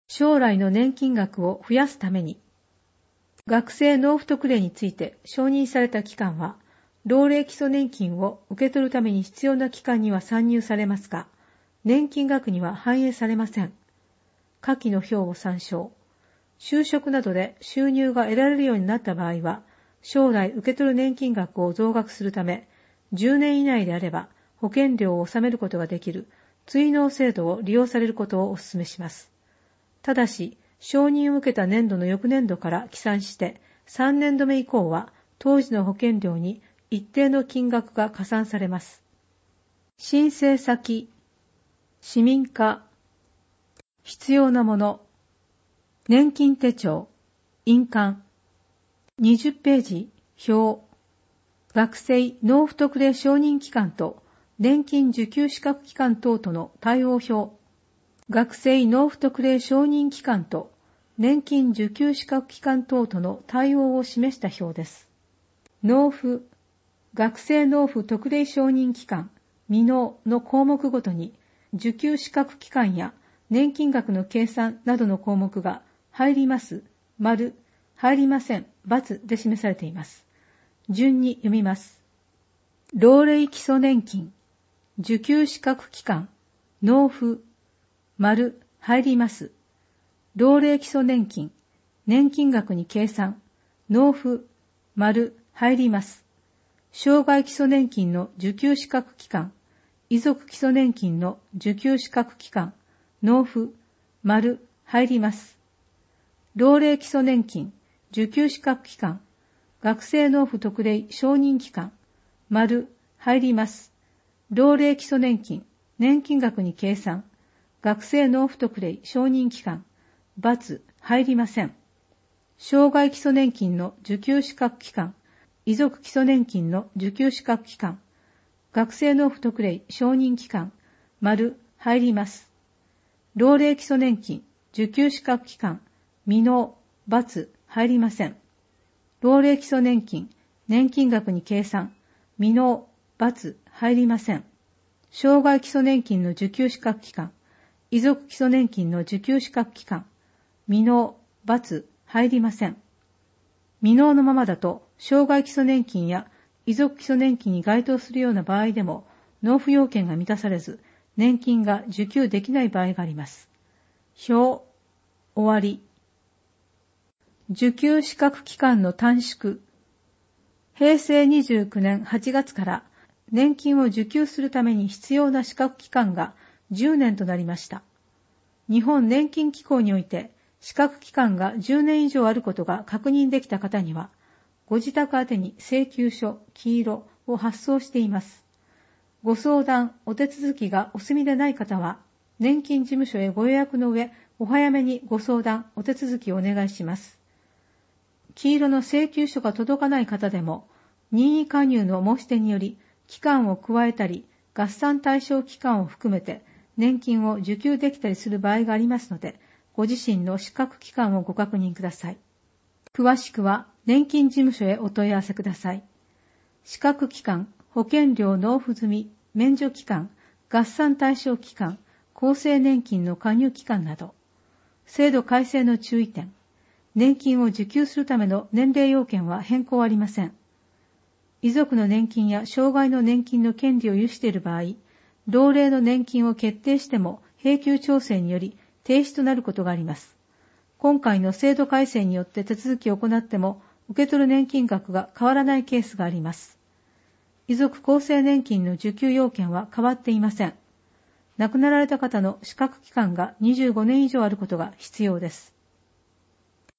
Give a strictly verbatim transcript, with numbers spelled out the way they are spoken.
将来の年金額を増やすために、学生納付特例について承認された期間は、老齢基礎年金を受け取るために必要な期間には算入されますが、年金額には反映されません。下記の表を参照。就職などで収入が得られるようになった場合は、将来受け取る年金額を増額するため、じゅうねん以内であれば保険料を納めることができる追納制度を利用されることをお勧めします。ただし、承認を受けた年度の翌年度から起算して、さんねんどめ以降は当時の保険料に一定の金額が加算されます。申請先、市民課、必要なもの、年金手帳、印鑑、にじゅっページ、表、学生納付特例承認機関と年金受給資格機関等との対応表、学生納付特例承認機関と年金受給資格機関等との対応を示した表です。納付、学生納付特例承認機関、未納の項目ごとに受給資格機関や年金額の計算などの項目が入ります、丸、入りません、×で示されています。順に読みます。老齢基礎年金、受給資格機関、納付、丸、入ります。老齢基礎年金、年金額に計算、納付、丸、入ります。障害基礎年金の受給資格機関、遺族基礎年金の受給資格機関、納付、丸、入ります。老齢基礎年金、受給資格機関、学生納付特例承認機関、丸、入ります。老齢基礎年金、年金額に計算、学生納付特例承認機関、×、入りません。障害基礎年金の受給資格機関、遺族基礎年金の受給資格機関、学生納付特例承認機関、丸、入ります。老齢基礎年金、受給資格機関、未納、×、入りません。老齢基礎年金、年金額に計算、未納、×、入りません。障害基礎年金の受給資格機関、遺族基礎年金の受給資格機関、未納、×、入りません。未納のままだと、障害基礎年金や遺族基礎年金に該当するような場合でも、納付要件が満たされず、年金が受給できない場合があります。表、終わり。受給資格期間の短縮。へいせいにじゅうきゅうねんはちがつから年金を受給するために必要な資格期間がじゅうねんとなりました。日本年金機構において資格期間がじゅうねん以上あることが確認できた方には、ご自宅宛てに請求書、黄色を発送しています。ご相談、お手続きがお済みでない方は、年金事務所へご予約の上、お早めにご相談、お手続きをお願いします。黄色の請求書が届かない方でも、任意加入の申し出により、期間を加えたり、合算対象期間を含めて、年金を受給できたりする場合がありますので、ご自身の資格期間をご確認ください。詳しくは、年金事務所へお問い合わせください。資格期間、保険料納付済み、免除期間、合算対象期間、厚生年金の加入期間など、制度改正の注意点、年金を受給するための年齢要件は変更はありません。遺族の年金や障害の年金の権利を有している場合、老齢の年金を決定しても並行調整により停止となることがあります。今回の制度改正によって手続きを行っても受け取る年金額が変わらないケースがあります。遺族厚生年金の受給要件は変わっていません。亡くなられた方の資格期間がにじゅうごねん以上あることが必要です。